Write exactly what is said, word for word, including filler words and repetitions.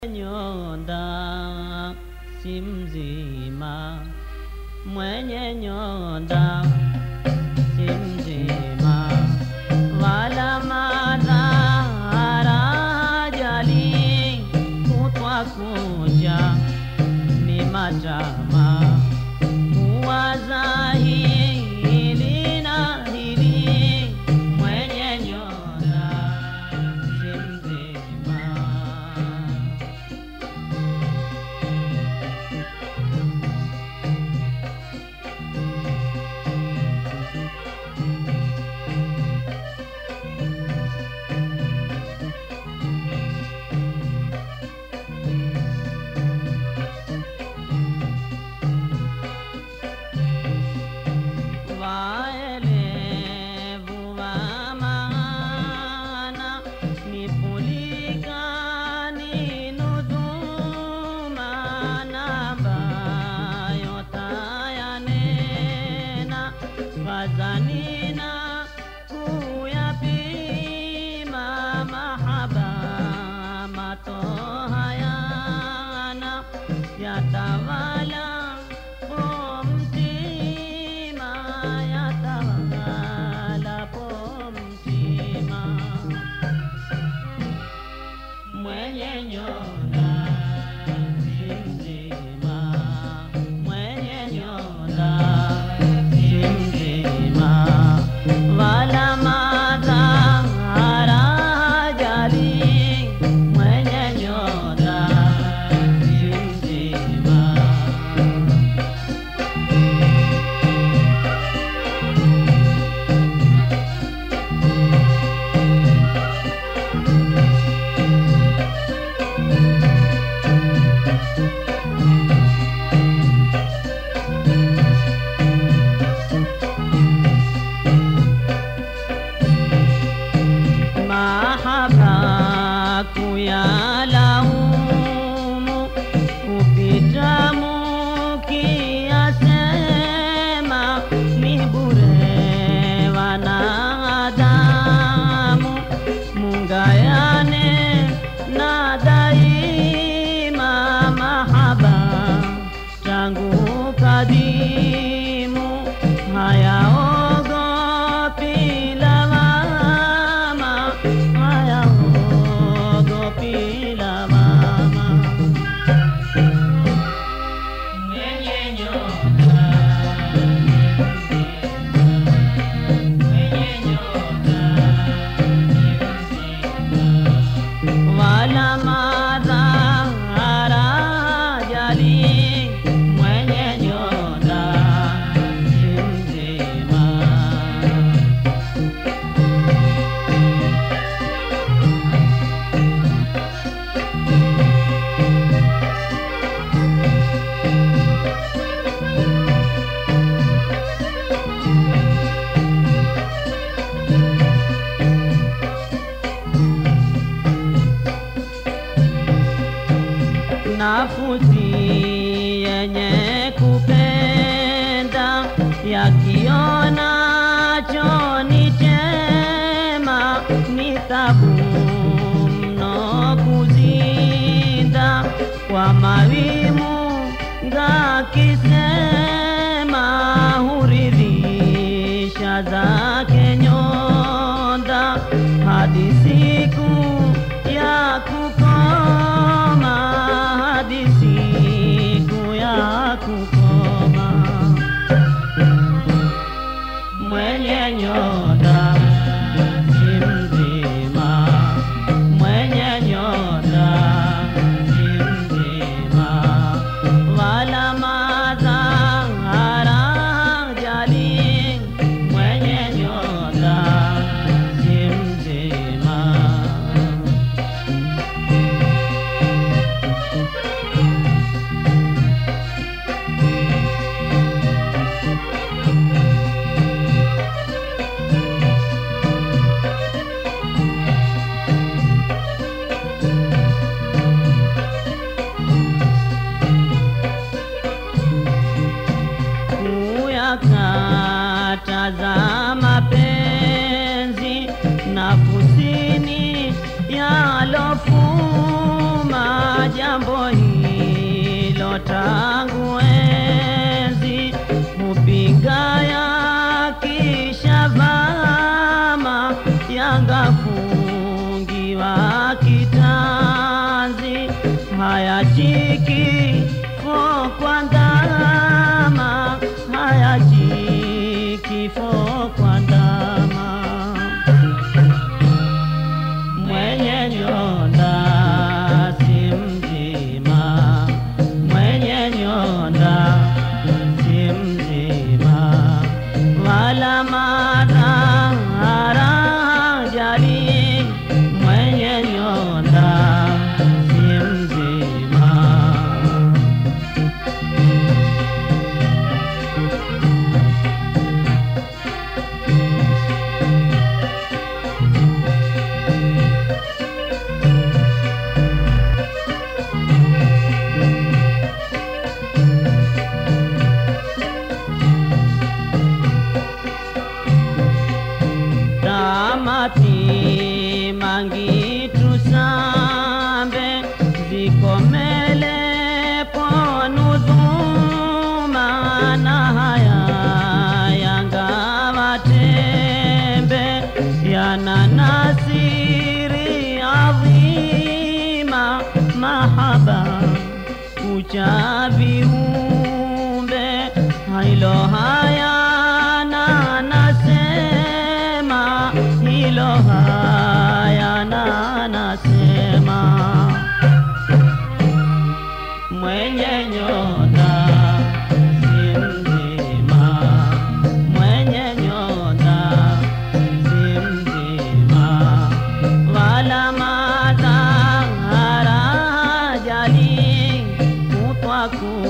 Nyonda si mzima, mwenye nyonda si mzima, wala madhara jali, kutwa kucha ni matama, kuwaza hili na hili, mwenye nyonda si mzima. Wazanina kuyapima mahaba matohayana yatawala pomtima, yatawala pomtima, mwenye nyonda si mzima, mwenye nyonda wala madhara jali, mwenye nyonda si mzima. Mahaba kuyalaumu kupita mukiyasema, ni bure wanadamu mungayane na daima. Mahaba tangu kadimu hayaogopi lawama, hayaogopi lawama, mwenye nyonda mwenye nyonda wala madhara jali, mwenye nyonda si mzima. Nafusi yenye kupenda, yakiona choni chema, ni tabu mno kuzinda, kwa mawimu ngakisema, huridhisha zake nyonda, hadi siku ya kukoma, hadi siku ya kukoma, mwenye nyonda si mzima, mwenye nyonda si mzima, wala madhara jambo hilo tangu enzi, mupiga yakishavama, yangafungiwa kitanzi, hayachiki fo kwa ndama, hayachiki fo kwa ndama. Mwenye nyonda si mzima, mwenye nyonda si mzima, wala madhara jali, mwenye nyonda si mzima. Tamati mangitu sambe, zikomele ponudhuma, na haya yanga matembe, yana nasiri adhima, mahaba kucha viumbe, hailo haya na nasema, hilo haya na nasema. Mwenye nyonda si mzima, mwenye nyonda si mzima, wala madhara jali, kutwa ku